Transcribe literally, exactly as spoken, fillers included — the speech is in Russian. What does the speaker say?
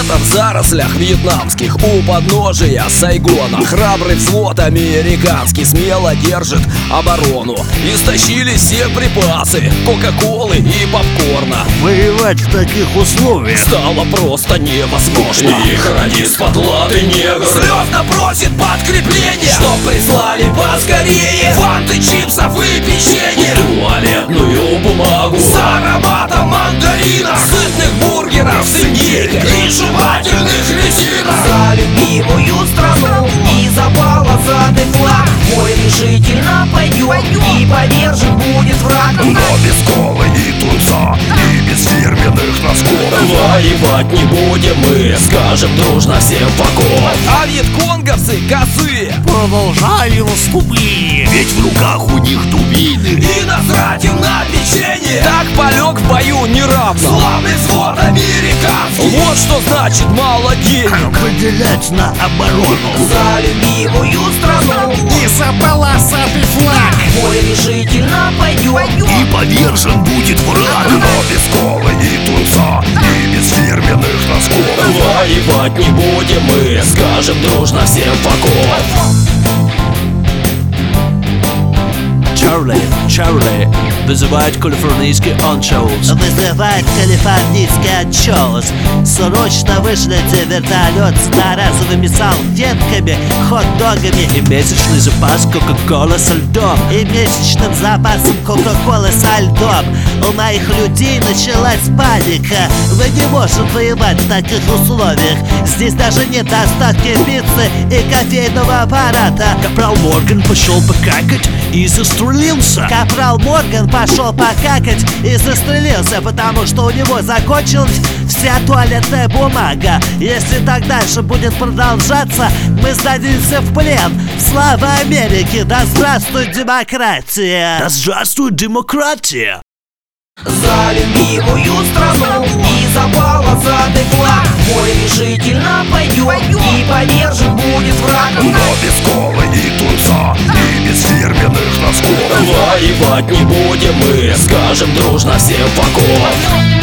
где-то в зарослях вьетнамских у подножия Сайгона храбрый взвод американский смело держит оборону. Истощили все припасы кока-колы и попкорна. Воевать в таких условиях стало просто невозможно. Их радист подлатый негр слезно просит подкрепление, чтоб прислали поскорее фанты, чипсов и печенье, туалетную бумагу с ароматом мандарина, сытных бургеров с индейкой и жевательных резинок. За любимую страну и за полосатый флаг бой решительно пойдет и повержен будет враг. Но без колы и тунца, и без фирменных носков воевать не будем мы, скажем дружно всем покой. А вьетконговцы козы продолжали наступление, ведь в руках у них дубины, и насрать им на печенье. Так полег в бою неравно славный взвод американский. Вот что значит мало денег выделять на оборону. За любимую страну и за полосатый флаг бой решительно пойдет и повержен будет враг. Но без колы и тунца, и без фирменных носков воевать не будем мы, скажем дружно всем покой. Чарли, Чарли, вызывает калифорнийский анчоус. Вызывает калифорнийский анчоус. Срочно вышлите вертолет с одноразовыми салфетками, хот-догами и месячный запас кока-колы со льдом. И месячным запасом кока-колы со льдом. У моих людей началась паника. Мы не можем воевать в таких условиях. Здесь даже нет доставки пиццы и кофейного аппарата. Капрал Морган пошел покакать и застрелился. Капрал Морган пошел покакать и застрелился, потому что у него закончилась вся туалетная бумага. Если так дальше будет продолжаться, мы сдадимся в плен. Слава Америке! Да здравствует демократия! Да здравствует демократия! За любимую страну и за полосатый флаг бой решительно пойдет и повержен будет враг. Но без колы и тунца, и без фирменных носков воевать не будем мы, скажем дружно всем покой.